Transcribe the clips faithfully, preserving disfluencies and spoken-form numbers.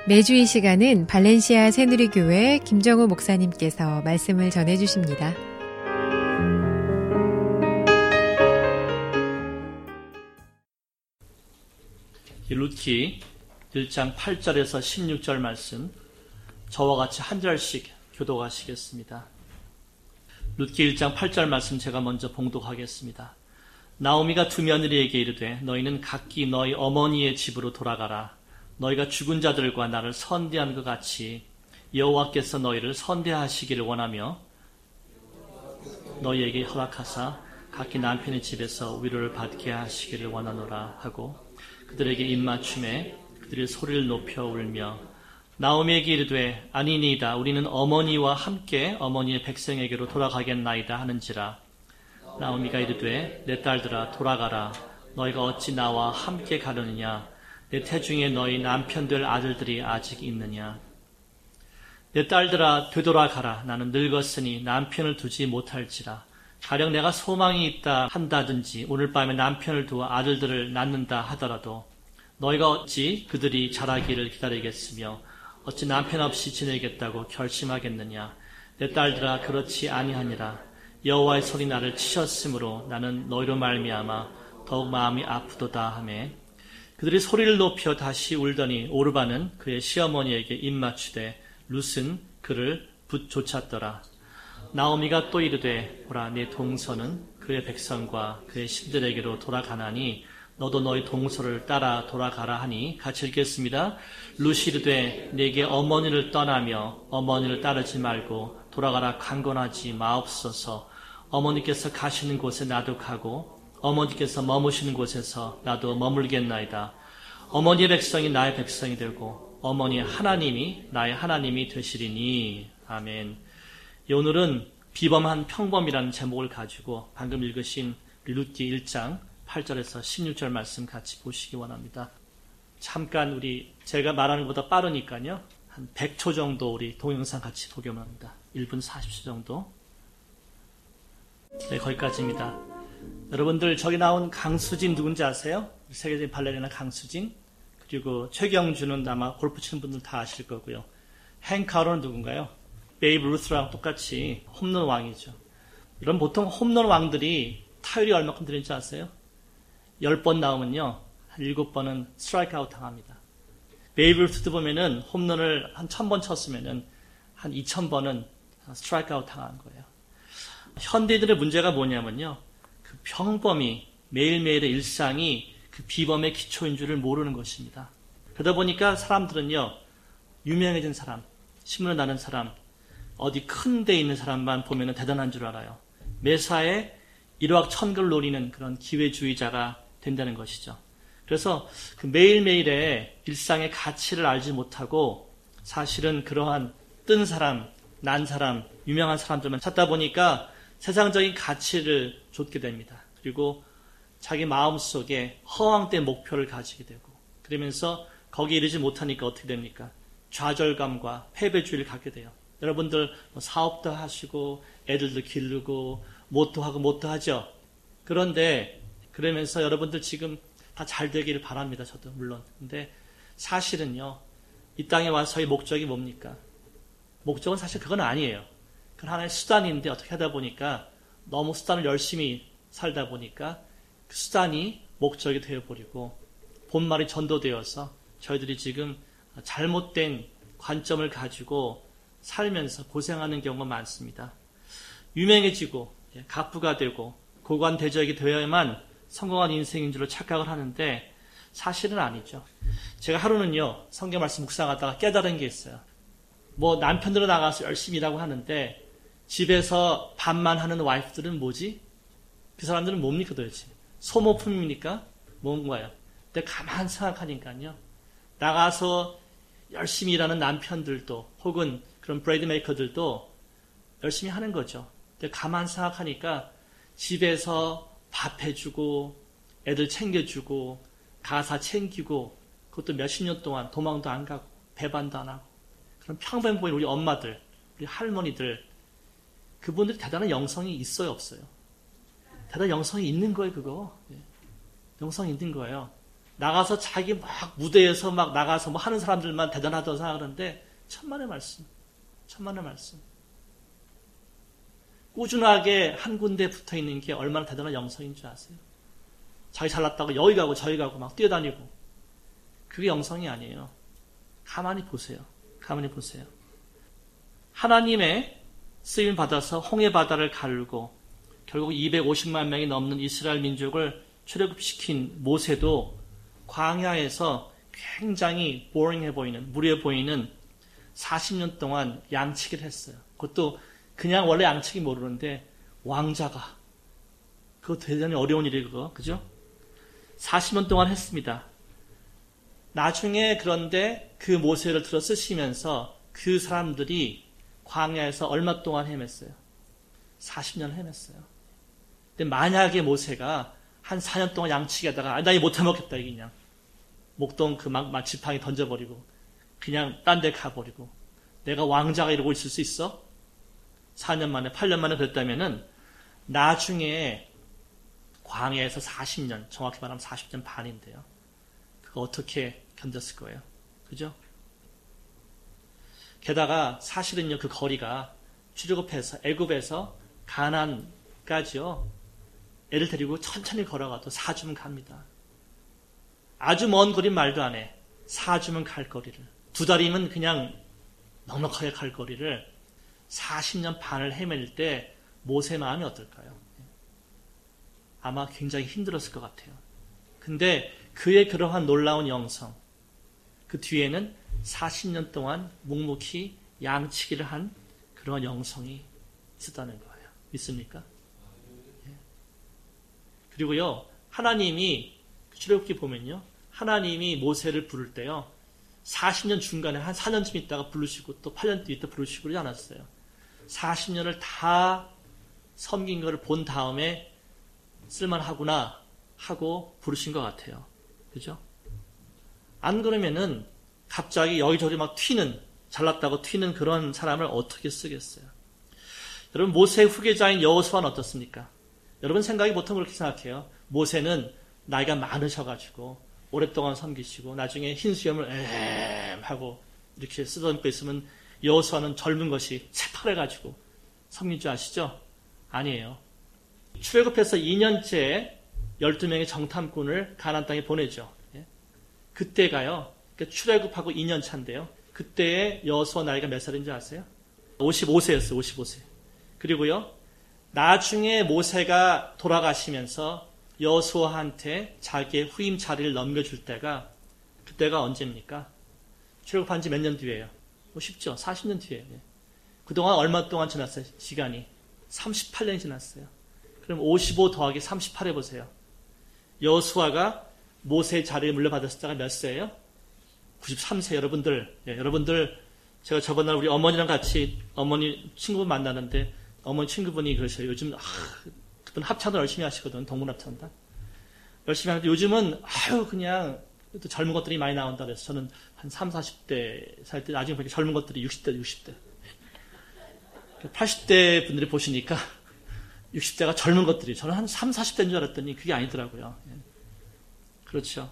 매주 이 시간은 발렌시아 새누리교회 김정우 목사님께서 말씀을 전해주십니다. 룻기 일 장 팔 절에서 십육 절 말씀 저와 같이 한 절씩 교독하시겠습니다. 룻기 일 장 팔 절 말씀 제가 먼저 봉독하겠습니다. 나오미가 두 며느리에게 이르되 너희는 각기 너희 어머니의 집으로 돌아가라. 너희가 죽은 자들과 나를 선대한 것 같이 여호와께서 너희를 선대하시기를 원하며 너희에게 허락하사 각기 남편의 집에서 위로를 받게 하시기를 원하노라 하고 그들에게 입맞춤에 그들의 소리를 높여 울며 나오미에게 이르되 아니니이다. 우리는 어머니와 함께 어머니의 백성에게로 돌아가겠나이다 하는지라. 나오미가 이르되 내 딸들아 돌아가라. 너희가 어찌 나와 함께 가려느냐. 내 태중에 너희 남편들 아들들이 아직 있느냐. 내 딸들아 되돌아가라. 나는 늙었으니 남편을 두지 못할지라. 가령 내가 소망이 있다 한다든지 오늘 밤에 남편을 두어 아들들을 낳는다 하더라도 너희가 어찌 그들이 자라기를 기다리겠으며 어찌 남편 없이 지내겠다고 결심하겠느냐. 내 딸들아 그렇지 아니하니라. 여호와의 손이 나를 치셨으므로 나는 너희로 말미암아 더욱 마음이 아프도다 하매 그들이 소리를 높여 다시 울더니 오르바는 그의 시어머니에게 입맞추되 룻은 그를 붙쫓았더라. 나오미가 또 이르되 보라 내 동서는 그의 백성과 그의 신들에게로 돌아가나니 너도 너희 동서를 따라 돌아가라 하니 같이 읽겠습니다. 룻이 이르되 내게 어머니를 떠나며 어머니를 따르지 말고 돌아가라 강권하지 마옵소서. 어머니께서 가시는 곳에 나도 가고 어머니께서 머무시는 곳에서 나도 머물겠나이다. 어머니의 백성이 나의 백성이 되고 어머니의 하나님이 나의 하나님이 되시리니. 아멘. 오늘은 비범한 평범이라는 제목을 가지고 방금 읽으신 룻기 일 장 팔 절에서 십육 절 말씀 같이 보시기 원합니다. 잠깐 우리 제가 말하는 것보다 빠르니까요. 한 백 초 정도 우리 동영상 같이 보기 원합니다. 일 분 사십 초 정도. 네, 거기까지입니다. 여러분들 저기 나온 강수진 누군지 아세요? 세계적인 발레리나 강수진. 그리고 최경주는 아마 골프 치는 분들 다 아실 거고요. 행카로는 누군가요? 베이브 루스랑 똑같이 홈런 왕이죠. 이런 보통 홈런 왕들이 타율이 얼마큼 되는지 아세요? 열 번 나오면요. 한 일곱 번은 스트라이크 아웃 당합니다. 베이브 루스도 보면은 홈런을 한 천 번 쳤으면은 한 이천 번은 스트라이크 아웃 당한 거예요. 현대인들의 문제가 뭐냐면요. 그 평범이 매일매일의 일상이 그 비범의 기초인 줄을 모르는 것입니다. 그러다 보니까 사람들은요. 유명해진 사람, 신문에 나는 사람, 어디 큰 데 있는 사람만 보면 대단한 줄 알아요. 매사에 일확천금을 노리는 그런 기회주의자가 된다는 것이죠. 그래서 그 매일매일의 일상의 가치를 알지 못하고 사실은 그러한 뜬 사람, 난 사람, 유명한 사람들만 찾다 보니까 세상적인 가치를 좇게 됩니다. 그리고 자기 마음속에 허황된 목표를 가지게 되고 그러면서 거기에 이르지 못하니까 어떻게 됩니까? 좌절감과 패배주의를 갖게 돼요. 여러분들 사업도 하시고 애들도 기르고 뭣도 하고 뭣도 하죠. 그런데 그러면서 여러분들 지금 다 잘 되기를 바랍니다. 저도 물론. 근데 사실은요. 이 땅에 와서의 목적이 뭡니까? 목적은 사실 그건 아니에요. 그건 하나의 수단인데 어떻게 하다 보니까 너무 수단을 열심히 살다 보니까 그 수단이 목적이 되어버리고 본말이 전도되어서 저희들이 지금 잘못된 관점을 가지고 살면서 고생하는 경우가 많습니다. 유명해지고 가부가 되고 고관대적이 되어야만 성공한 인생인 줄로 착각을 하는데 사실은 아니죠. 제가 하루는요 성경 말씀 묵상하다가 깨달은 게 있어요. 뭐 남편들은 나가서 열심히 일하고 하는데 집에서 밥만 하는 와이프들은 뭐지? 그 사람들은 뭡니까 도대체? 소모품입니까? 뭔가요? 근데 가만 생각하니까요 나가서 열심히 일하는 남편들도 혹은 그런 브레이드 메이커들도 열심히 하는 거죠. 근데 가만 생각하니까 집에서 밥 해주고 애들 챙겨주고 가사 챙기고 그것도 몇십 년 동안 도망도 안 가고 배반도 안 하고 그런 평범해 보이는 우리 엄마들, 우리 할머니들 그분들이 대단한 영성이 있어요 없어요? 대단한 영성이 있는 거예요 그거. 예. 영성이 있는 거예요. 나가서 자기 막 무대에서 막 나가서 뭐 하는 사람들만 대단하다고 생각하는데 천만의 말씀, 천만의 말씀. 꾸준하게 한 군데에 붙어 있는 게 얼마나 대단한 영성인 줄 아세요? 자기 잘났다고 여기 가고 저기 가고 막 뛰어다니고. 그게 영성이 아니에요. 가만히 보세요. 가만히 보세요. 하나님의 쓰임 받아서 홍해 바다를 가르고 결국 이백오십만 명이 넘는 이스라엘 민족을 출애굽시킨 모세도 광야에서 굉장히 보링해 보이는, 무료해 보이는 사십 년 동안 양치기를 했어요. 그것도 그냥 원래 양치기 모르는데 왕자가. 그거 대단히 어려운 일이에요, 그거. 그죠? 사십 년 동안 했습니다. 나중에 그런데 그 모세를 들어 쓰시면서 그 사람들이 광야에서 얼마 동안 헤맸어요? 사십 년 헤맸어요. 근데 만약에 모세가 한 사 년 동안 양치기 하다가, 아, 나 이거 못 해먹겠다, 이게 그냥. 목동 그 막, 막 지팡이 던져버리고, 그냥 딴 데 가버리고, 내가 왕자가 이러고 있을 수 있어? 사 년 만에, 팔 년 만에 그랬다면은, 나중에 광야에서 사십 년, 정확히 말하면 사십 년 반인데요. 그거 어떻게 견뎠을 거예요? 그죠? 게다가 사실은요, 그 거리가 출애굽해서 애굽에서 가나안까지요. 애를 데리고 천천히 걸어가도 사 주면 갑니다. 아주 먼 거리는 말도 안 해. 사 주면 갈 거리를. 두 달이면 그냥 넉넉하게 갈 거리를 사십 년 반을 헤맬 때 모세 마음이 어떨까요? 아마 굉장히 힘들었을 것 같아요. 근데 그의 그러한 놀라운 영성, 그 뒤에는 사십 년 동안 묵묵히 양치기를 한 그런 영성이 있었다는 거예요. 믿습니까? 예. 그리고요, 하나님이 출애굽기 보면요, 하나님이 모세를 부를 때요, 사십 년 중간에 한 사 년쯤 있다가 부르시고 또 팔 년 있다 부르시고 그러지 않았어요. 사십 년을 다 섬긴 것을 본 다음에 쓸만하구나 하고 부르신 것 같아요. 그죠? 안 그러면은 갑자기 여기저기 막 튀는, 잘났다고 튀는 그런 사람을 어떻게 쓰겠어요? 여러분, 모세의 후계자인 여호수아는 어떻습니까? 여러분 생각이 보통 그렇게 생각해요. 모세는 나이가 많으셔가지고 오랫동안 섬기시고 나중에 흰 수염을 엠 하고 이렇게 쓰다듬고 있으면 여호수아는 젊은 것이 새파래가지고 섬긴 줄 아시죠? 아니에요. 출애굽해서 이 년째 열두 명의 정탐꾼을 가나안 땅에 보내죠. 그때가요, 출애굽하고 이 년 차인데요. 그때의 여호수아 나이가 몇 살인지 아세요? 오십오 세였어요. 오십오 세. 그리고요, 나중에 모세가 돌아가시면서 여호수아한테 자기의 후임 자리를 넘겨줄 때가, 그때가 언제입니까? 출애굽한 지 몇 년 뒤에요? 뭐 쉽죠? 사십 년 뒤에. 그동안 얼마 동안 지났어요? 시간이? 삼십팔 년이 지났어요. 그럼 오십오 더하기 삼십팔 해보세요. 여호수아가 모세의 자리를 물려받았을 때가 몇 세예요? 구십삼 세. 여러분들, 예, 여러분들, 제가 저번날 우리 어머니랑 같이 어머니 친구분 만나는데 어머니 친구분이 그러셔요. 요즘 아, 그분 합창도 열심히 하시거든. 동문합창단. 열심히 하는데 요즘은 아유 그냥 또 젊은 것들이 많이 나온다 그래서 저는 한 삼, 사십 대 살 때 나중에 보니까 젊은 것들이 육십 대, 육십 대. 팔십 대 분들이 보시니까 육십 대가 젊은 것들이, 저는 한 삼, 사십 대인 줄 알았더니 그게 아니더라고요. 그렇죠.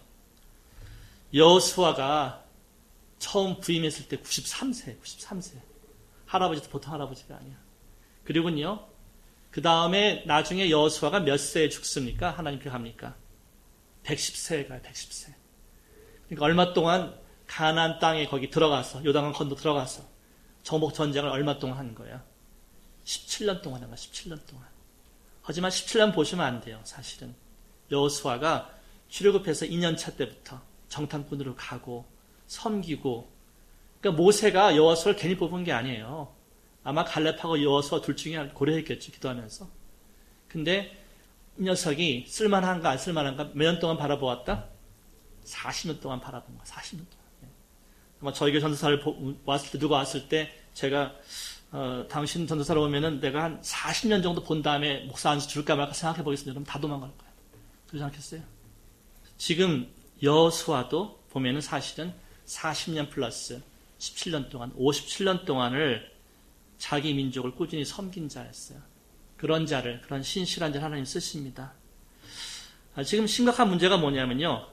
여호수아가 처음 부임했을 때 구십삼 세, 구십삼 세. 할아버지도 보통 할아버지가 아니야. 그리고요, 그 다음에 나중에 여호수아가 몇 세에 죽습니까? 하나님께 갑니까? 백십 세에 가요, 백십 세. 그러니까 얼마 동안 가나안 땅에 거기 들어가서, 요단강 건너 들어가서 정복 전쟁을 얼마 동안 한 거예요? 십칠 년 동안 한 거야, 십칠 년 동안. 하지만 십칠 년 보시면 안 돼요, 사실은. 여호수아가 출애굽해서 이 년 차 때부터 정탐꾼으로 가고 섬기고, 그러니까 모세가 여호수아를 괜히 뽑은 게 아니에요. 아마 갈렙하고 여호수아 둘 중에 고려했겠죠, 기도하면서. 근데 이 녀석이 쓸만한가 안 쓸만한가 몇 년 동안 바라보았다? 사십 년 동안 바라본 거야, 사십 년 동안. 아마 저희 교회 전도사를 왔을 때, 누가 왔을 때 제가 어, 당신 전도사로 오면은 내가 한 사십 년 정도 본 다음에 목사 안수 줄까 말까 생각해 보겠습니다. 여러분 다 도망갈 거예요. 그러지 않겠어요? 지금 여호수아도 보면은 사실은 사십 년 플러스 십칠 년 동안, 오십칠 년 동안을 자기 민족을 꾸준히 섬긴 자였어요. 그런 자를, 그런 신실한 자를 하나님 쓰십니다. 아, 지금 심각한 문제가 뭐냐면요,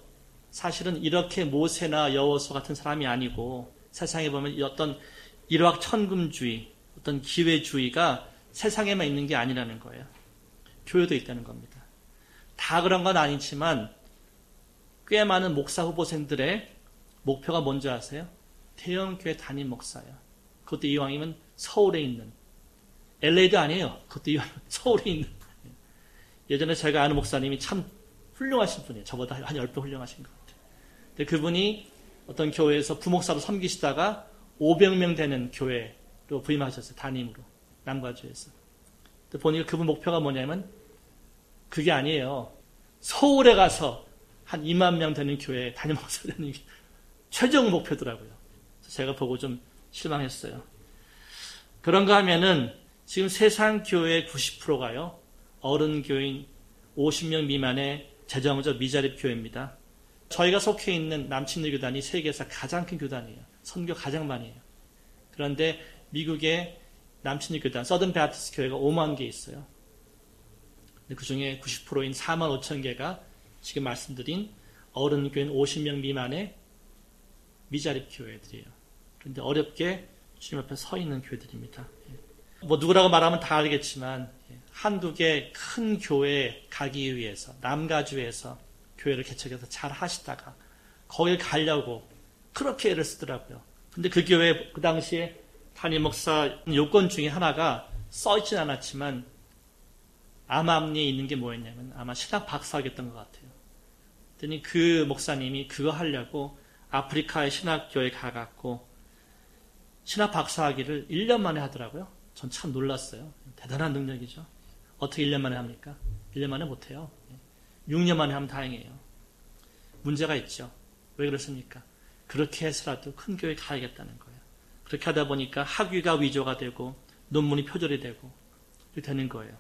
사실은 이렇게 모세나 여호수아 같은 사람이 아니고 세상에 보면 어떤 일확천금주의, 어떤 기회주의가 세상에만 있는 게 아니라는 거예요. 교회도 있다는 겁니다. 다 그런 건 아니지만 꽤 많은 목사 후보생들의 목표가 뭔지 아세요? 대형교회 담임 목사예요. 그것도 이왕이면 서울에 있는, 엘에이도 아니에요. 그것도 이왕이면 서울에 있는. 예전에 제가 아는 목사님이 참 훌륭하신 분이에요. 저보다 한 십 배 훌륭하신 것 같아요. 근데 그분이 어떤 교회에서 부목사로 섬기시다가 오백 명 되는 교회로 부임하셨어요. 담임으로. 남과주에서. 근데 보니까 그분 목표가 뭐냐면 그게 아니에요. 서울에 가서 한 이만 명 되는 교회에 담임 목사 되는 게 최종 목표더라고요. 그래서 제가 보고 좀 실망했어요. 그런가 하면은 지금 세상 교회의 구십 퍼센트가요. 어른 교인 오십 명 미만의 재정적 미자립 교회입니다. 저희가 속해 있는 남친들 교단이 세계에서 가장 큰 교단이에요. 선교 가장 많이 해요. 그런데 미국의 남친들 교단, 서든 베프티스트 교회가 오만 개 있어요. 그 중에 구십 퍼센트인 사만 오천 개가 지금 말씀드린 어른 교인 오십 명 미만의 미자립 교회들이에요. 그런데 어렵게 주님 앞에 서 있는 교회들입니다. 뭐 누구라고 말하면 다 알겠지만 한국의 큰 교회에 가기 위해서 남가주에서 교회를 개척해서 잘 하시다가 거길 가려고 그렇게 애를 쓰더라고요. 근데 그 교회 그 당시에 담임 목사 요건 중에 하나가 써있진 않았지만 암암리에 있는 게 뭐였냐면 아마 신학 박사하겠던 것 같아요. 그랬더니 그 목사님이 그거 하려고 아프리카의 신학교에 가갖고 신학 박사학위를 일 년 만에 하더라고요. 전 참 놀랐어요. 대단한 능력이죠. 어떻게 일 년 만에 합니까? 일 년 만에 못해요. 육 년 만에 하면 다행이에요. 문제가 있죠. 왜 그렇습니까? 그렇게 해서라도 큰 교회에 가야겠다는 거예요. 그렇게 하다 보니까 학위가 위조가 되고 논문이 표절이 되고 이렇게 되는 거예요.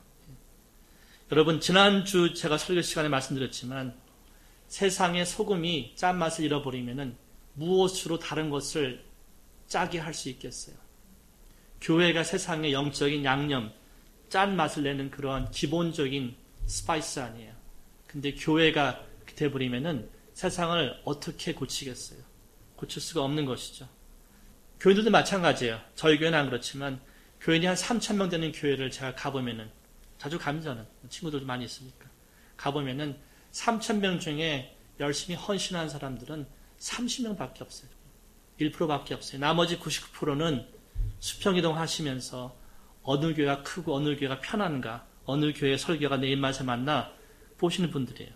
여러분 지난주 제가 설교 시간에 말씀드렸지만 세상의 소금이 짠맛을 잃어버리면은 무엇으로 다른 것을 짜게 할 수 있겠어요? 교회가 세상의 영적인 양념, 짠맛을 내는 그러한 기본적인 스파이스 아니에요. 근데 교회가 돼버리면은 세상을 어떻게 고치겠어요? 고칠 수가 없는 것이죠. 교인들도 마찬가지예요. 저희 교회는 안 그렇지만 교인이 한 삼천 명 되는 교회를 제가 가보면은 자주 갑니다. 저는 친구들도 많이 있으니까 가보면은 삼천 명 중에 열심히 헌신한 사람들은 삼십 명밖에 없어요. 일 퍼센트밖에 없어요. 나머지 구십구 퍼센트는 수평이동 하시면서 어느 교회가 크고 어느 교회가 편한가, 어느 교회의 설교가 내 입맛에 맞나 보시는 분들이에요.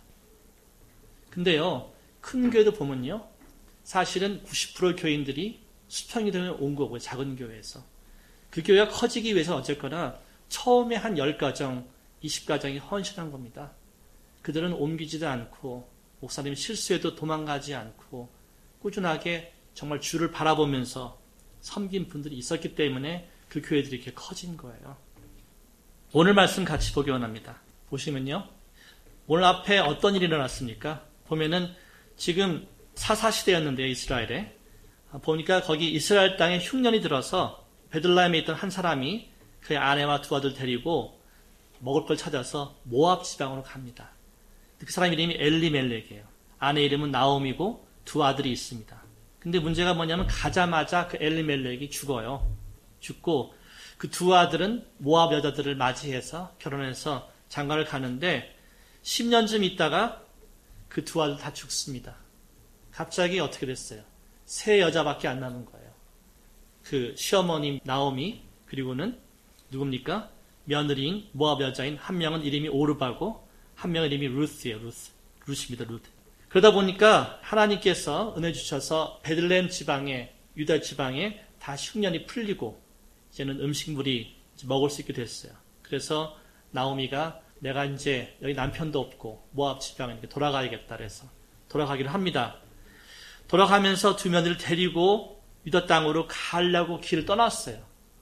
근데요, 큰 교회도 보면요, 사실은 구십 퍼센트 교인들이 수평이동에 온 거고요. 작은 교회에서. 그 교회가 커지기 위해서 어쨌거나 처음에 한 십 가정, 이십 가정이 헌신한 겁니다. 그들은 옮기지도 않고 목사님이 실수해도 도망가지 않고 꾸준하게 정말 주를 바라보면서 섬긴 분들이 있었기 때문에 그 교회들이 이렇게 커진 거예요. 오늘 말씀 같이 보기 원합니다. 보시면요. 오늘 앞에 어떤 일이 일어났습니까? 보면은 지금 사사시대였는데요. 이스라엘에. 보니까 거기 이스라엘 땅에 흉년이 들어서 베들레헴에 있던 한 사람이 그의 아내와 두 아들 데리고 먹을 걸 찾아서 모압 지방으로 갑니다. 그 사람 이름이 엘리멜렉이에요. 아내 이름은 나옴이고 두 아들이 있습니다. 근데 문제가 뭐냐면 가자마자 그 엘리멜렉이 죽어요. 죽고 그 두 아들은 모압 여자들을 맞이해서 결혼해서 장가를 가는데 십 년쯤 있다가 그 두 아들 다 죽습니다. 갑자기 어떻게 됐어요? 세 여자밖에 안 남은 거예요. 그 시어머님 나오미 그리고는 누굽니까? 며느리인 모압 여자인 한 명은 이름이 오르바고 한 명은 이름이 루스예요. 루스. 루스입니다. 루스. 그러다 보니까 하나님께서 은혜 주셔서 베들레헴 지방에 유다 지방에 다시 흉년이 풀리고 이제는 음식물이 이제 먹을 수 있게 됐어요. 그래서 나오미가 내가 이제 여기 남편도 없고 모압 지방에 돌아가야겠다 그래서 돌아가기를 합니다. 돌아가면서 두 며느리를 데리고 유다 땅으로 가려고 길을 떠났어요.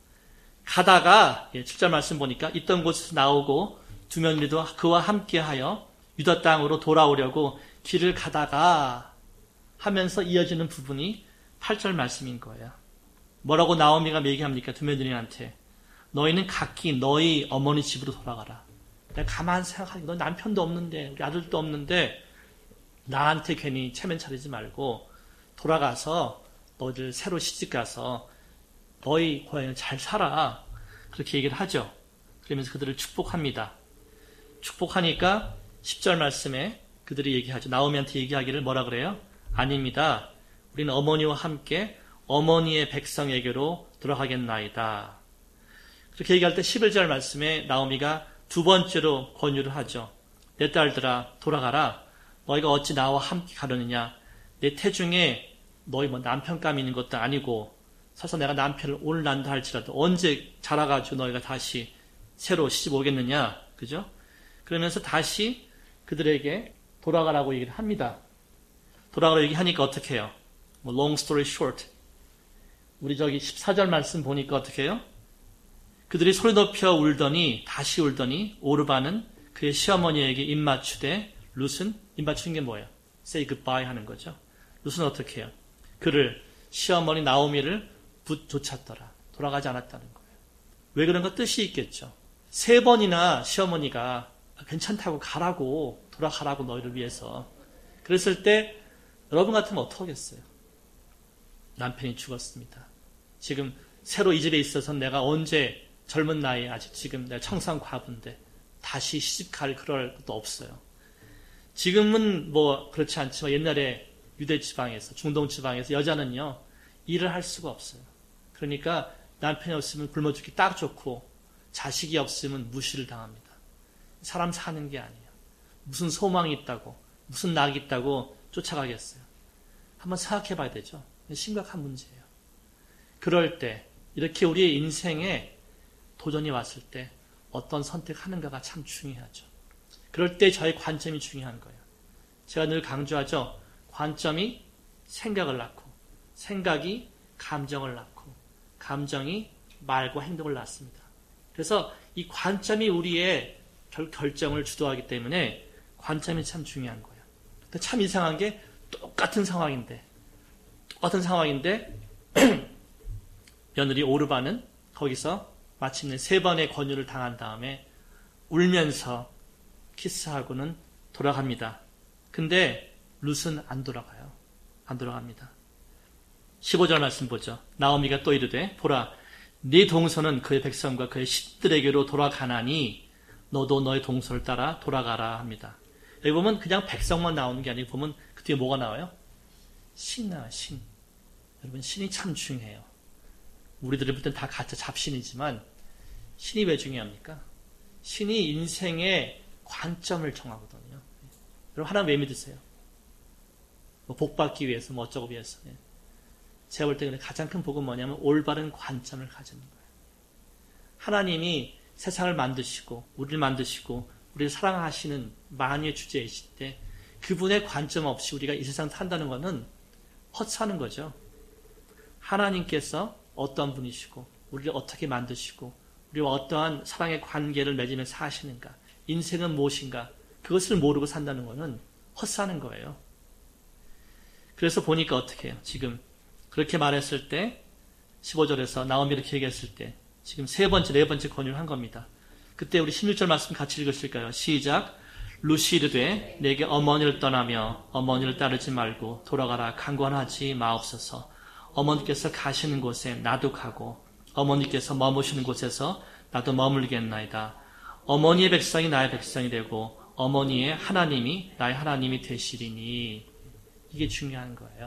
가다가 칠 절 말씀 보니까 있던 곳에서 나오고 두 며느리도 그와 함께하여 유다 땅으로 돌아오려고 길을 가다가 하면서 이어지는 부분이 팔 절 말씀인 거예요. 뭐라고 나오미가 얘기합니까? 두 며느리한테. 너희는 각기 너희 어머니 집으로 돌아가라. 내가 가만 생각하니까 너 남편도 없는데 우리 아들도 없는데 나한테 괜히 체면 차리지 말고 돌아가서 너희들 새로 시집가서 너희 고향을 잘 살아. 그렇게 얘기를 하죠. 그러면서 그들을 축복합니다. 축복하니까 십 절 말씀에 그들이 얘기하죠. 나오미한테 얘기하기를 뭐라 그래요? 아닙니다. 우리는 어머니와 함께 어머니의 백성에게로 돌아가겠나이다. 그렇게 얘기할 때 십일 절 말씀에 나오미가 두 번째로 권유를 하죠. 내 딸들아 돌아가라. 너희가 어찌 나와 함께 가려느냐. 내 태중에 너희 뭐 남편감이 있는 것도 아니고 사실 내가 남편을 오늘 난다 할지라도 언제 자라가지고 너희가 다시 새로 시집 오겠느냐. 그죠? 그러면서 다시 그들에게 돌아가라고 얘기를 합니다. 돌아가라고 얘기하니까 어떻게 해요? 뭐 long story short. 우리 저기 십사 절 말씀 보니까 어떻게 해요? 그들이 소리 높여 울더니 다시 울더니 오르바는 그의 시어머니에게 입맞추되 룻은 입맞추는 게 뭐예요? say goodbye 하는 거죠. 룻은 어떻게 해요? 그를 시어머니 나오미를 붙쫓았더라. 돌아가지 않았다는 거예요. 왜 그런가 뜻이 있겠죠. 세 번이나 시어머니가 괜찮다고 가라고 돌아가라고 너희를 위해서 그랬을 때 여러분 같으면 어떡하겠어요? 남편이 죽었습니다. 지금 새로 이 집에 있어서 내가 언제 젊은 나이에 아직 지금 내가 청산 과부인데 다시 시집갈 그럴 것도 없어요. 지금은 뭐 그렇지 않지만 옛날에 유대 지방에서 중동 지방에서 여자는요 일을 할 수가 없어요. 그러니까 남편이 없으면 굶어 죽기 딱 좋고 자식이 없으면 무시를 당합니다. 사람 사는 게 아니에요. 무슨 소망이 있다고 무슨 낙이 있다고 쫓아가겠어요. 한번 생각해 봐야 되죠. 심각한 문제예요. 그럴 때 이렇게 우리의 인생에 도전이 왔을 때 어떤 선택하는가가 참 중요하죠. 그럴 때 저의 관점이 중요한 거예요. 제가 늘 강조하죠. 관점이 생각을 낳고 생각이 감정을 낳고 감정이 말과 행동을 낳습니다. 그래서 이 관점이 우리의 결, 결정을 주도하기 때문에 관점이 참 중요한 거예요. 근데 참 이상한 게 똑같은 상황인데 똑같은 상황인데 며느리 오르바는 거기서 마침내 세 번의 권유를 당한 다음에 울면서 키스하고는 돌아갑니다. 근데 룻은 안 돌아가요. 안 돌아갑니다. 십오 절 말씀 보죠. 나오미가 또 이르되 보라 네 동서는 그의 백성과 그의 십들에게로 돌아가나니 너도 너의 동서를 따라 돌아가라 합니다. 여기 보면 그냥 백성만 나오는 게 아니고 보면 그 뒤에 뭐가 나와요? 신 나와요. 신. 여러분 신이 참 중요해요. 우리들이 볼 땐 다 가짜 잡신이지만 신이 왜 중요합니까? 신이 인생의 관점을 정하거든요. 여러분 하나님 왜 믿으세요? 뭐 복 받기 위해서 뭐 어쩌고 위해서. 제가 볼 때 가장 큰 복은 뭐냐면 올바른 관점을 가지는 거예요. 하나님이 세상을 만드시고 우리를 만드시고 우리를 사랑하시는 만유의 주제이실 때 그분의 관점 없이 우리가 이 세상 산다는 것은 헛사는 거죠. 하나님께서 어떤 분이시고 우리를 어떻게 만드시고 우리와 어떠한 사랑의 관계를 맺으면서 사시는가 인생은 무엇인가 그것을 모르고 산다는 것은 헛사는 거예요. 그래서 보니까 어떻게 해요? 지금 그렇게 말했을 때 십오 절에서 나오미 이렇게 얘기했을 때 지금 세 번째 네 번째 권유를 한 겁니다. 그때 우리 십육 절 말씀 같이 읽으실까요? 시작. 룻이 이르되 내게 어머니를 떠나며 어머니를 따르지 말고 돌아가라 강권하지 마옵소서. 어머니께서 가시는 곳에 나도 가고 어머니께서 머무시는 곳에서 나도 머물겠나이다. 어머니의 백성이 나의 백성이 되고 어머니의 하나님이 나의 하나님이 되시리니. 이게 중요한 거예요.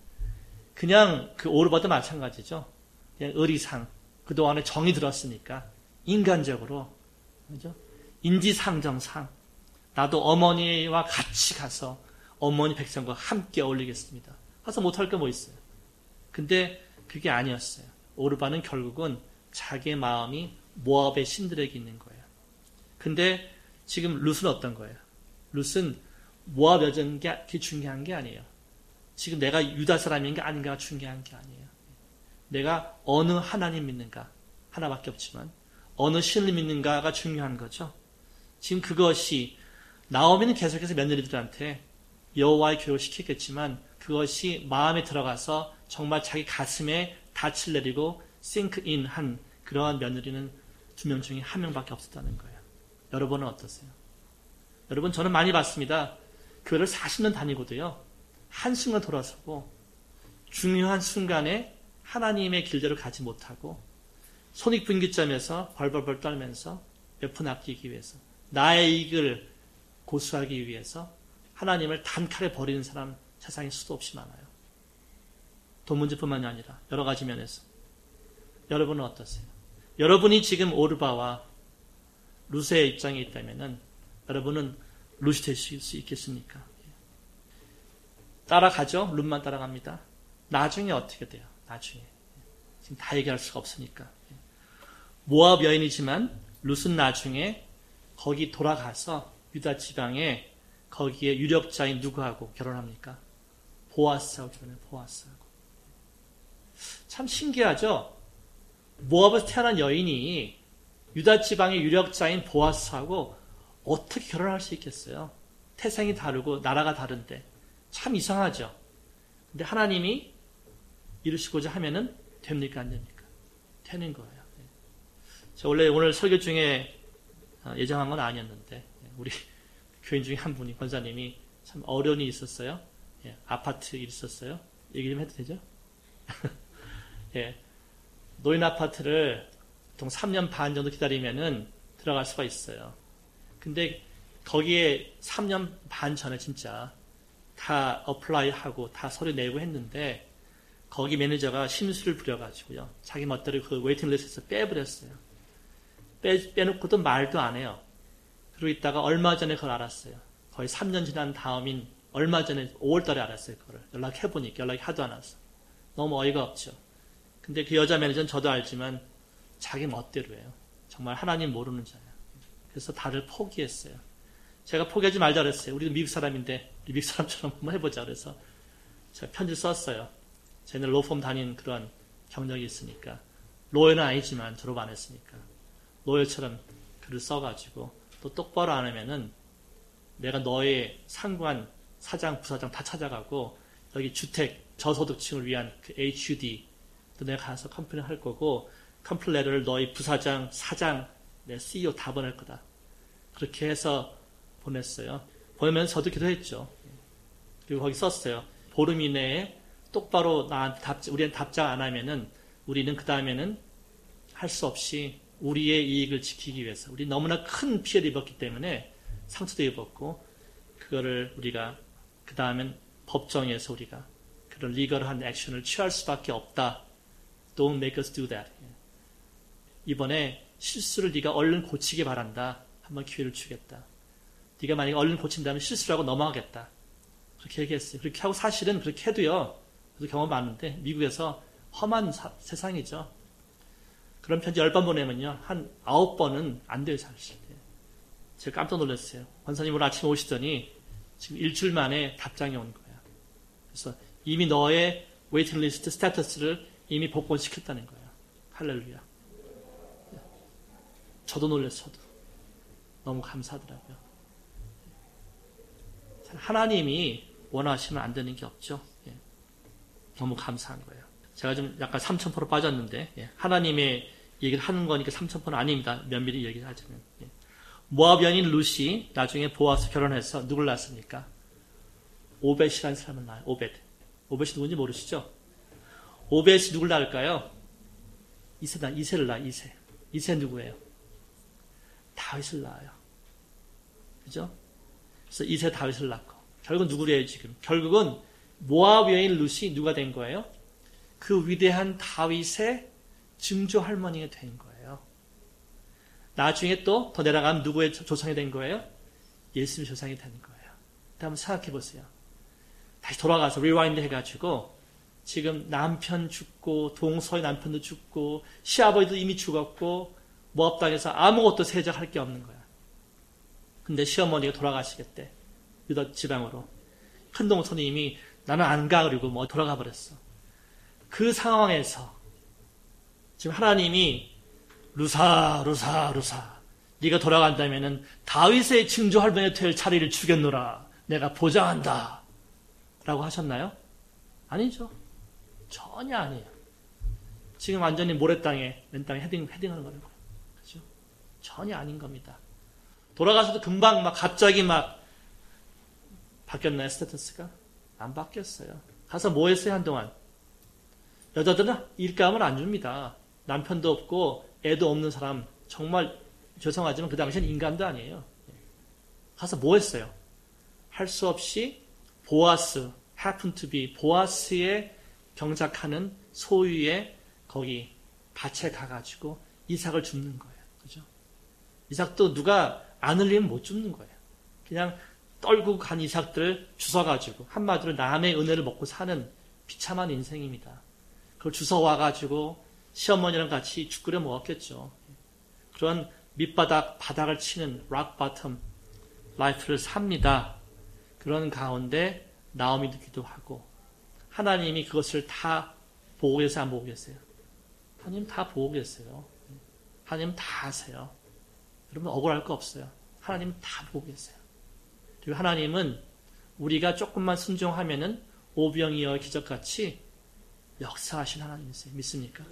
그냥 그 오르바도 마찬가지죠. 그냥 의리상 그동안에 정이 들었으니까 인간적으로 그죠? 인지상정상 나도 어머니와 같이 가서 어머니 백성과 함께 어울리겠습니다. 가서 못할 게 뭐 있어요. 근데 그게 아니었어요. 오르바는 결국은 자기의 마음이 모압의 신들에게 있는 거예요. 근데 지금 룻은 어떤 거예요? 룻은 모압 여자인 게 그게 중요한 게 아니에요. 지금 내가 유다 사람인가 아닌가가 중요한 게 아니에요. 내가 어느 하나님 믿는가 하나밖에 없지만 어느 신을 믿는가가 중요한 거죠. 지금 그것이 나오미는 계속해서 며느리들한테 여호와의 교육을 시켰겠지만 그것이 마음에 들어가서 정말 자기 가슴에 닻을 내리고 sink in 한 그러한 며느리는 두 명 중에 한 명밖에 없었다는 거예요. 여러분은 어떠세요? 여러분 저는 많이 봤습니다. 교회를 사십 년 다니고도요. 한순간 돌아서고 중요한 순간에 하나님의 길대로 가지 못하고 손익분기점에서 벌벌벌 떨면서 몇 푼 아끼기 위해서 나의 이익을 고수하기 위해서 하나님을 단칼에 버리는 사람 세상에 수도 없이 많아요. 돈 문제뿐만이 아니라 여러 가지 면에서. 여러분은 어떠세요? 여러분이 지금 오르바와 루스의 입장에 있다면 여러분은 루시 될 수 있겠습니까? 따라가죠. 룻만 따라갑니다. 나중에 어떻게 돼요? 나중에. 지금 다 얘기할 수가 없으니까. 모압 여인이지만 룻은 나중에 거기 돌아가서 유다 지방에 거기에 유력자인 누구하고 결혼합니까? 보아스하고 결혼해요. 보아스하고. 참 신기하죠? 모압에서 태어난 여인이 유다 지방의 유력자인 보아스하고 어떻게 결혼할 수 있겠어요? 태생이 다르고 나라가 다른데. 참 이상하죠? 근데 하나님이 이루시고자 하면은 됩니까? 안 됩니까? 되는 거예요. 저 원래 오늘 설교 중에 예정한 건 아니었는데 우리 교인 중에 한 분이 권사님이 참 어려움이 있었어요. 예, 아파트 일 있었어요. 얘기 좀 해도 되죠? 예, 노인 아파트를 보통 삼 년 반 정도 기다리면은 들어갈 수가 있어요. 근데 거기에 삼 년 반 전에 진짜 다 어플라이하고 다 서류 내고 했는데 거기 매니저가 심술을 부려가지고요. 자기 멋대로 그 웨이팅 리스트에서 빼버렸어요. 빼, 빼놓고도 말도 안 해요. 그러고 있다가 얼마 전에 그걸 알았어요. 거의 삼 년 지난 다음인 얼마 전에 오월 달에 알았어요. 그걸 연락해보니까 연락이 하도 안 왔어. 너무 어이가 없죠. 근데 그 여자 매니저는 저도 알지만 자기 멋대로 해요. 정말 하나님 모르는 자예요. 그래서 다들 포기했어요. 제가 포기하지 말자 그랬어요. 우리도 미국 사람인데 우리 미국 사람처럼 한번 해보자 그래서 제가 편지를 썼어요. 쟤는 로펌 다닌 그런 경력이 있으니까 로열은 아니지만 졸업 안 했으니까 로열처럼 글을 써가지고 또 똑바로 안 하면은 내가 너의 상관, 사장, 부사장 다 찾아가고 여기 주택 저소득층을 위한 그 에이치유디 또 내가 가서 컴플레인 할 거고 컴플레인 레터를 너희 부사장, 사장, 내 씨이오 다 보낼 거다. 그렇게 해서 보냈어요. 보내면서 저도 기도했죠. 그리고 거기 썼어요. 보름 이내에 똑바로 나한테 답장, 우리한테 답장 안 하면은 우리는 그 다음에는 할 수 없이 우리의 이익을 지키기 위해서 우리 너무나 큰 피해를 입었기 때문에 상처도 입었고 그거를 우리가 그 다음엔 법정에서 우리가 그런 리걸한 액션을 취할 수밖에 없다. Don't make us do that. 이번에 실수를 네가 얼른 고치기 바란다. 한번 기회를 주겠다. 네가 만약에 얼른 고친다면 실수라고 넘어가겠다. 그렇게 얘기했어요. 그렇게 하고 사실은 그렇게 해도요. 저도 경험 많은데 미국에서 험한 사, 세상이죠. 그런 편지 열 번 보내면요. 한 아홉 번은 안 돼요. 사실. 제가 깜짝 놀랐어요. 권사님 오늘 아침에 오시더니 지금 일주일 만에 답장이 온 거예요. 그래서 이미 너의 웨이팅 리스트 스태터스를 이미 복권시켰다는 거예요. 할렐루야. 저도 놀랐어요. 저도. 너무 감사하더라고요. 하나님이 원하시면 안 되는 게 없죠. 예. 너무 감사한 거예요. 제가 좀 약간 삼천 퍼센트 빠졌는데 예. 하나님의 얘기를 하는 거니까 삼천 퍼센트는 아닙니다. 면밀히 얘기를 하자면. 예. 모압 여인 룻이 나중에 보아스 결혼해서 누굴 낳았습니까? 오벳이라는 사람을 낳아요. 오벳. 오벳이 누군지 모르시죠? 오벳이 누굴 낳을까요? 이세다. 이세를 낳아. 이세. 이세 누구예요? 다윗을 낳아요. 그죠? 그래서 이세 다윗을 낳고 결국은 누구래요 지금? 결국은 모압 여인 룻이 누가 된 거예요? 그 위대한 다윗의 증조 할머니가 된 거예요. 나중에 또 더 내려가면 누구의 조상이 된 거예요? 예수님의 조상이 된 거예요. 한번 생각해 보세요. 다시 돌아가서 리와인드 해가지고 지금 남편 죽고 동서의 남편도 죽고 시아버지도 이미 죽었고 모압 땅에서 아무것도 세적할 게 없는 거야. 근데 시어머니가 돌아가시겠대. 유다 지방으로. 큰 동서는 이미 나는 안 가 그리고 뭐 돌아가 버렸어. 그 상황에서 지금 하나님이 루사 루사 루사 네가 돌아간다면은 다윗의 증조 할머니 될 자리를 주겠노라. 내가 보장한다. 라고 하셨나요? 아니죠. 전혀 아니에요. 지금 완전히 모래땅에 맨 땅에 헤딩, 헤딩하는 거라고. 그죠? 전혀 아닌 겁니다. 돌아가서도 금방 막 갑자기 막 바뀌었나요, 스테터스가? 안 바뀌었어요. 가서 뭐 했어요, 한동안? 여자들은 일감을 안 줍니다. 남편도 없고 애도 없는 사람, 정말 죄송하지만 그 당시엔 인간도 아니에요. 가서 뭐 했어요? 할 수 없이 보아스, happen to be, 보아스의 경작하는 소유의 거기 밭에 가가지고 이삭을 줍는 거예요. 그죠? 이삭도 누가 안 흘리면 못 줍는 거예요. 그냥 떨고 간 이삭들을 주워가지고 한마디로 남의 은혜를 먹고 사는 비참한 인생입니다. 그걸 주워와가지고 시어머니랑 같이 죽 끓여 먹었겠죠. 그런 밑바닥, 바닥을 치는 락 바텀 라이프를 삽니다. 그런 가운데 나오미도 기도하고 하나님이 그것을 다 보고 계세요? 안 보고 계세요? 하나님 다 보고 계세요. 하나님 다 아세요. 여러분 억울할 거 없어요. 하나님 다 보고 계세요. 그리고 하나님은 우리가 조금만 순종하면은 오병이어의 기적같이 역사하신 하나님이세요. 믿습니까?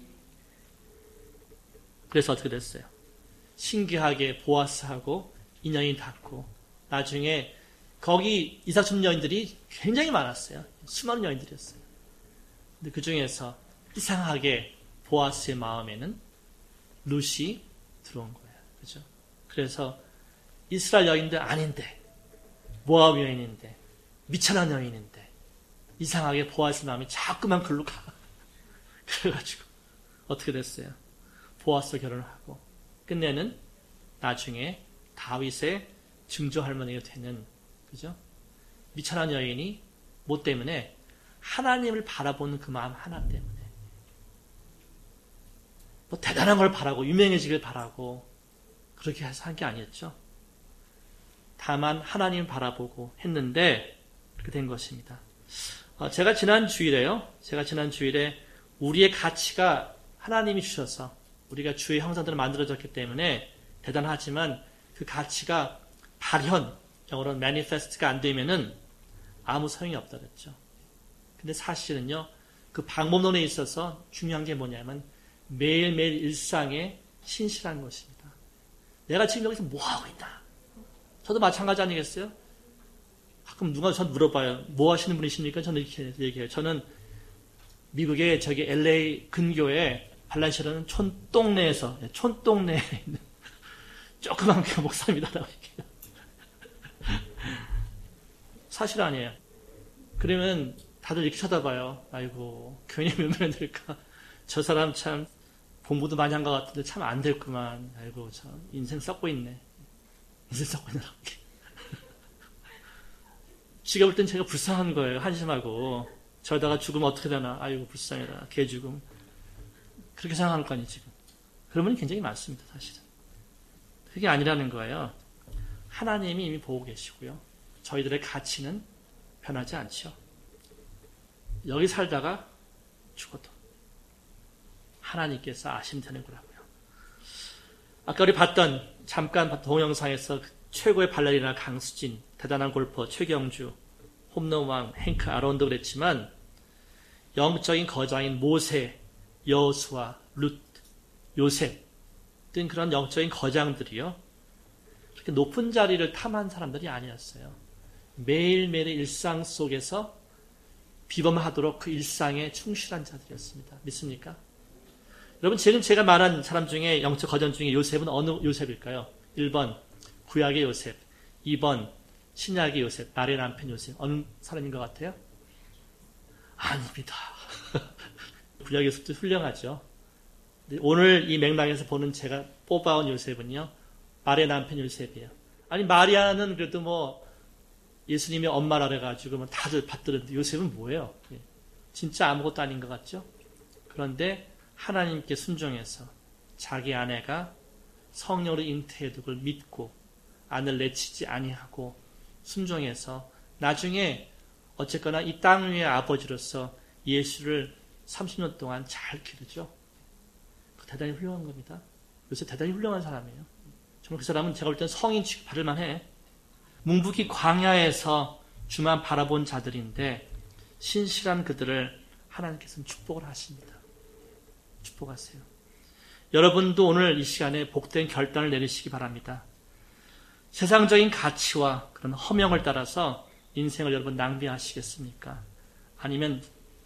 그래서 어떻게 됐어요? 신기하게 보아스하고 인연이 닿고 나중에 거기 이삭 줍는 여인들이 굉장히 많았어요. 수많은 여인들이었어요. 근데 그 중에서 이상하게 보아스의 마음에는 룻이 들어온 거예요. 그죠? 그래서 이스라엘 여인들 아닌데 모압 여인인데 미천한 여인인데 이상하게 보아스 마음이 자꾸만 글로 가. 그래가지고 어떻게 됐어요? 보아스 결혼을 하고 끝내는 나중에 다윗의 증조 할머니가 되는 그죠? 미천한 여인이 뭐 때문에 하나님을 바라보는 그 마음 하나 때문에 뭐 대단한 걸 바라고 유명해지길 바라고 그렇게 해서 한 게 아니었죠. 다만 하나님을 바라보고 했는데 그렇게 된 것입니다. 어, 제가 지난 주일에요. 제가 지난 주일에 우리의 가치가 하나님이 주셔서 우리가 주의 형상대로 만들어졌기 때문에 대단하지만 그 가치가 발현, 영어로 manifest가 안 되면은 아무 소용이 없다 그랬죠. 근데 사실은요, 그 방법론에 있어서 중요한 게 뭐냐면 매일매일 일상에 신실한 것입니다. 내가 지금 여기서 뭐 하고 있나? 저도 마찬가지 아니겠어요? 가끔 누가 전 물어봐요. 뭐 하시는 분이십니까? 저는 이렇게 얘기해요. 저는 미국의 저기 엘에이 근교에 발란시라는 촌동네에서, 촌동네에 있는 조그만 그 목사입니다라고 얘기해요. 사실 아니에요. 그러면 다들 이렇게 쳐다봐요. 아이고, 교인이 몇 명이 될까? 저 사람 참 공부도 많이 한 것 같은데 참 안 됐구만. 아이고, 저 인생 썩고 있네. 인생 썩고 있네. 지가 볼 땐 제가 불쌍한 거예요. 한심하고. 저러다가 죽으면 어떻게 되나. 아이고, 불쌍해라. 개 죽음. 그렇게 생각하는 거 아니에요, 지금. 그런 분이 굉장히 많습니다, 사실은. 그게 아니라는 거예요. 하나님이 이미 보고 계시고요. 저희들의 가치는 변하지 않죠. 여기 살다가 죽어도 하나님께서 아시면 되는 거라고요. 아까 우리 봤던 잠깐 동영상에서 최고의 발레리나 강수진, 대단한 골퍼 최경주, 홈런왕 행크 아론도 그랬지만 영적인 거장인 모세, 여호수아, 룻, 요셉 등 그런 영적인 거장들이요. 그렇게 높은 자리를 탐한 사람들이 아니었어요. 매일매일의 일상 속에서 비범하도록 그 일상에 충실한 자들이었습니다. 믿습니까? 여러분, 지금 제가 말한 사람 중에 영적 거장 중에 요셉은 어느 요셉일까요? 일 번 구약의 요셉, 이 번 신약의 요셉, 나의 남편 요셉. 어느 사람인 것 같아요? 아닙니다. 구약의 요셉도 훌륭하죠. 오늘 이 맥락에서 보는 제가 뽑아온 요셉은요, 말의 남편 요셉이에요. 아니, 마리아는 그래도 뭐 예수님의 엄마라 그래가지고 뭐 다들 받들었는데 요셉은 뭐예요? 진짜 아무것도 아닌 것 같죠? 그런데 하나님께 순종해서 자기 아내가 성령으로 잉태해도 그걸 믿고 아내를 내치지 아니하고 순종해서 나중에 어쨌거나 이 땅 위의 아버지로서 예수를 삼십 년 동안 잘 기르죠. 대단히 훌륭한 겁니다. 요새 대단히 훌륭한 사람이에요. 정말 그 사람은 제가 볼 때는 성인 취급받을 만해. 뭉북이 광야에서 주만 바라본 자들인데 신실한 그들을 하나님께서는 축복을 하십니다. 축복하세요. 여러분도 오늘 이 시간에 복된 결단을 내리시기 바랍니다. 세상적인 가치와 그런 허명을 따라서 인생을 여러분 낭비하시겠습니까? 아니면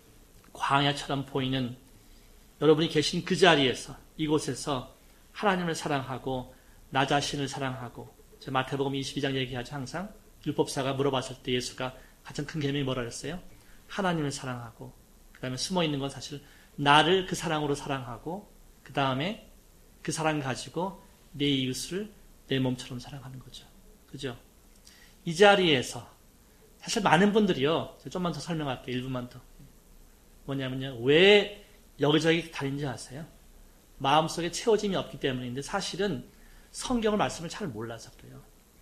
광야처럼 보이는 여러분이 계신 그 자리에서, 이곳에서 하나님을 사랑하고 나 자신을 사랑하고, 마태복음 이십이 장 얘기하죠. 항상 율법사가 물어봤을 때 예수가 가장 큰 계명이 뭐라 그랬어요? 하나님을 사랑하고, 그 다음에 숨어있는 건 사실 나를 그 사랑으로 사랑하고, 그 다음에 그 사랑 가지고 내 이웃을 내 몸처럼 사랑하는 거죠. 그죠? 이 자리에서 사실 많은 분들이요, 좀만 더 설명할게요. 일 분만 더. 뭐냐면요, 왜 여기저기 다닌지 아세요? 마음속에 채워짐이 없기 때문인데, 사실은 성경을 말씀을 잘 몰라서 그래요.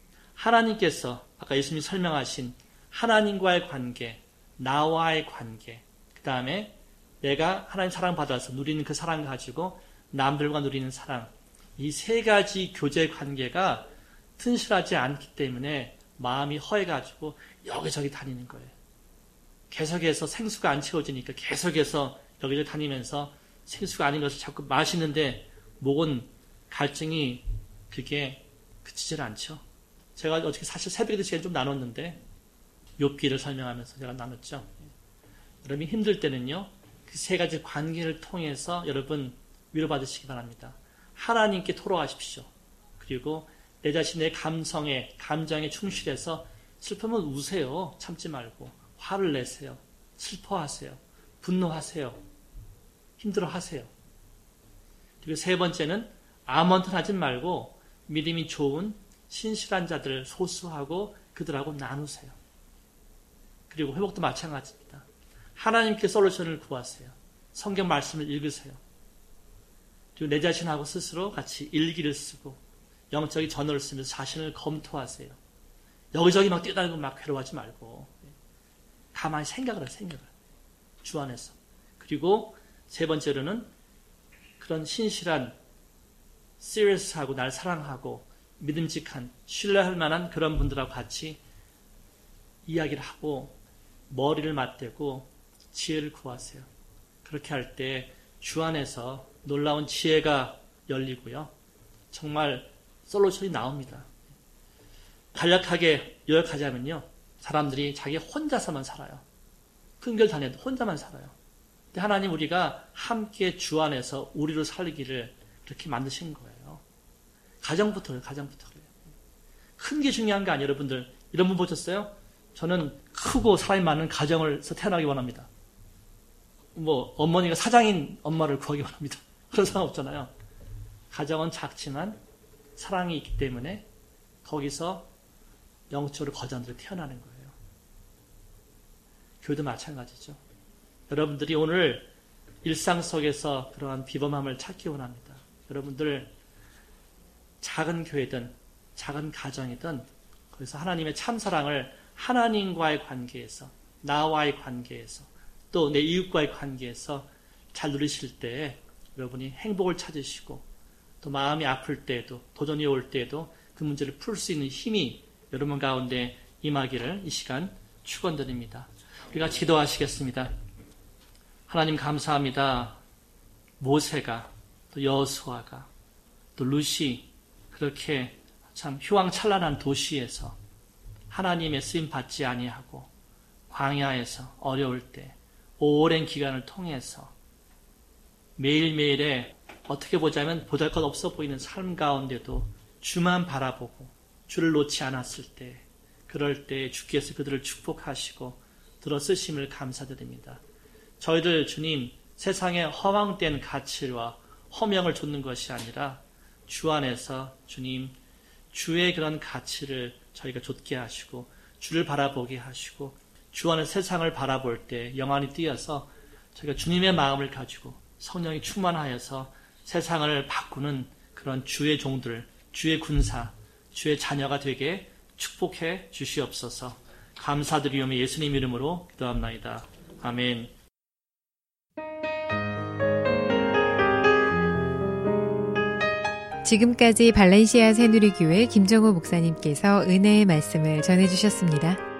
하나님께서 아까 예수님이 설명하신 하나님과의 관계, 나와의 관계, 그 다음에 내가 하나님 사랑 받아서 누리는 그 사랑 가지고 남들과 누리는 사랑, 이 세 가지 교제 관계가 튼실하지 않기 때문에 마음이 허해가지고 여기저기 다니는 거예요. 계속해서 생수가 안 채워지니까 계속해서 여기저기 다니면서 생수가 아닌 것을 자꾸 마시는데 목은 갈증이 그게 그치질 않죠. 제가 어저께 사실 새벽에도 시간 좀 나눴는데 욥기를 설명하면서 제가 나눴죠. 여러분이 힘들 때는요, 그 세 가지 관계를 통해서 여러분 위로받으시기 바랍니다. 하나님께 토로하십시오. 그리고 내 자신의 감성에, 감정에 충실해서 슬프면 우세요. 참지 말고. 화를 내세요. 슬퍼하세요. 분노하세요. 힘들어하세요. 그리고 세 번째는 아무 튼 하지 말고 믿음이 좋은 신실한 자들을 소수하고 그들하고 나누세요. 그리고 회복도 마찬가지입니다. 하나님께 솔루션을 구하세요. 성경 말씀을 읽으세요. 그리고 내 자신하고 스스로 같이 일기를 쓰고 영적인 저널을 쓰면서 자신을 검토하세요. 여기저기 막 뛰어다니고 막 괴로워하지 말고 가만히 생각을 해요. 생각을. 주 안에서. 그리고 세 번째로는 그런 신실한, serious하고 날 사랑하고 믿음직한, 신뢰할 만한 그런 분들하고 같이 이야기를 하고 머리를 맞대고 지혜를 구하세요. 그렇게 할 때 주 안에서 놀라운 지혜가 열리고요. 정말 솔루션이 나옵니다. 간략하게 요약하자면요, 사람들이 자기 혼자서만 살아요. 큰결 다녀도 혼자만 살아요. 근데 하나님 우리가 함께 주 안에서 우리로 살기를 그렇게 만드신 거예요. 가정부터, 가정부터 그래요. 큰 게 중요한 게 아니에요, 여러분들. 이런 분 보셨어요? 저는 크고 사람이 많은 가정에서 태어나기 원합니다. 뭐, 어머니가 사장인 엄마를 구하기 원합니다. 그런 사람 없잖아요. 가정은 작지만 사랑이 있기 때문에 거기서 영적으로 거장들이 태어나는 거예요. 교회도 마찬가지죠. 여러분들이 오늘 일상 속에서 그러한 비범함을 찾기 원합니다. 여러분들 작은 교회든 작은 가정이든 거기서 하나님의 참사랑을 하나님과의 관계에서, 나와의 관계에서, 또 내 이웃과의 관계에서 잘 누리실 때 여러분이 행복을 찾으시고 또 마음이 아플 때에도, 도전이 올 때에도 그 문제를 풀 수 있는 힘이 여러분 가운데 임하기를 이 시간 축원드립니다. 우리가 기도하시겠습니다. 하나님 감사합니다. 모세가, 또 여호수아가, 또 루시, 그렇게 참 휘황찬란한 도시에서 하나님의 쓰임 받지 아니하고 광야에서 어려울 때 오랜 기간을 통해서 매일매일의 어떻게 보자면 보잘것없어 보이는 삶 가운데도 주만 바라보고 주를 놓지 않았을 때, 그럴 때 주께서 그들을 축복하시고 들어쓰심을 감사드립니다. 저희들 주님, 세상에 허황된 가치와 허명을 좇는 것이 아니라 주 안에서 주님, 주의 그런 가치를 저희가 좇게 하시고 주를 바라보게 하시고 주 안에 세상을 바라볼 때 영안이 띄어서 저희가 주님의 마음을 가지고 성령이 충만하여서 세상을 바꾸는 그런 주의 종들, 주의 군사, 주의 자녀가 되게 축복해 주시옵소서. 감사드리오며 예수님 이름으로 기도합나이다. 아멘. 지금까지 발렌시아 새누리교회 김정호 목사님께서 은혜의 말씀을 전해주셨습니다.